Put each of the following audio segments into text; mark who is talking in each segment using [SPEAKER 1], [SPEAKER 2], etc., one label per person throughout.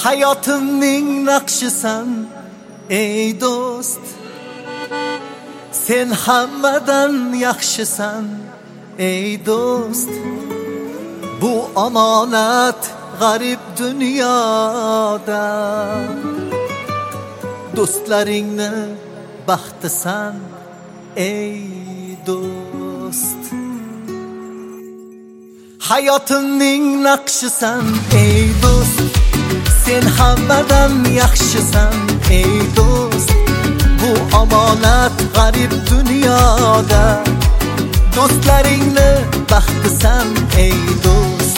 [SPEAKER 1] Hayotimning naqshisan ey do'st, sen hammadan yaxshisan ey do'st. Bu omonat g'arib dunyoda, do'stlaringni baxtisan ey do'st. Hayotimning naqshisan ey do'st, sen hammadan yaxshisan ey do'st. Bu omonat g'arib dunyoda, do'stlaringni baxtisan ey do'st.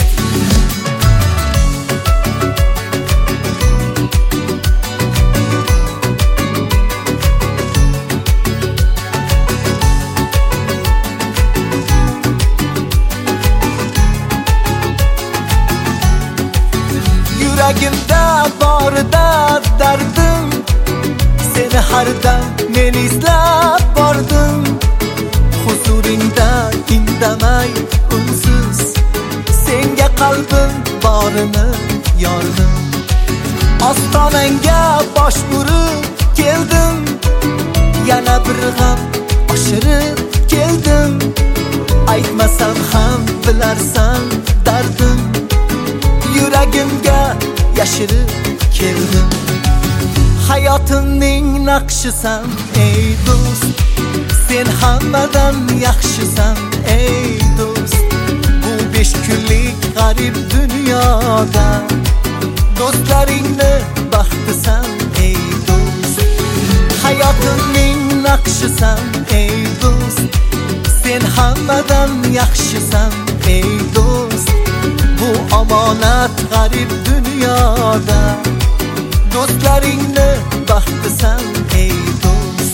[SPEAKER 1] Yuragimda borida dardim, seni har dam men izlab bordim. Huzuringda indamay unsiz, senga qalbim borini yordim. Ostonangga bosh urib keldim, yana bir g'am oshirib keldim. Aytmasam ham bilarsan dardim, yuragimga yashirib keldim. Hayotimning naqshisan ey do'st, sen hammadan yaxshisan ey do'st. Bu 5 kunlik g'arib dunyoda, do'stlaringni baxtisan ey do'st. Hayotimning naqshisan ey do'st, sen hammadan yaxshisan ey do'st. Bu omonat g'arib dunyoda, do'stlaringni baxtisan ey do'st.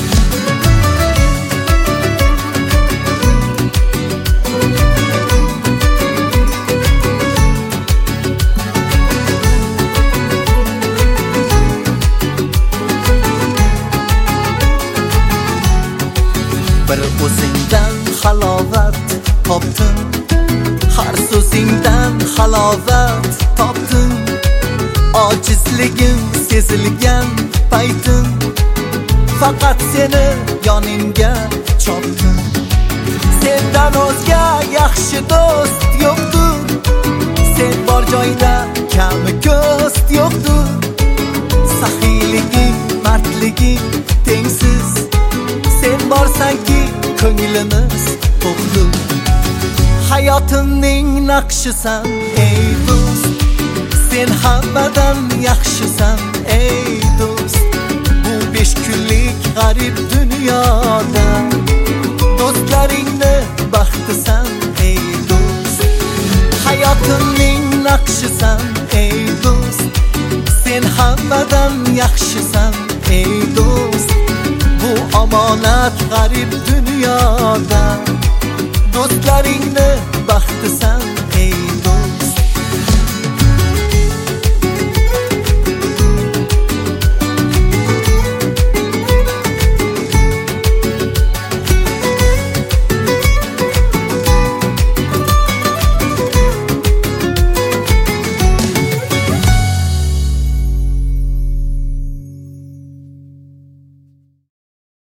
[SPEAKER 1] Bir o'zingdan halovat topdim, har so'zingdan halovat topdim. Ojizligim sezilgan paytim, faqat seni yoningga chopdim. Sendan o'zga yaxshi do'st yo'qdir, sen bor joyda kami ko'st yo'qdir. Saxiyliging, mardliging tengsiz, sen borsanki ko'nglimiz to'qdir. Hayotimning naqshisan ey do'st, sen hammadan yaxshisan ey do'st. Bu 5 kunlik g'arib dunyoda, do'stlaringni baxtisan ey do'st. Hayotimning naqshisan ey do'st, sen hammadan yaxshisan ey do'st. Bu omonat g'arib dunyoda, do'stlaringni baxtisan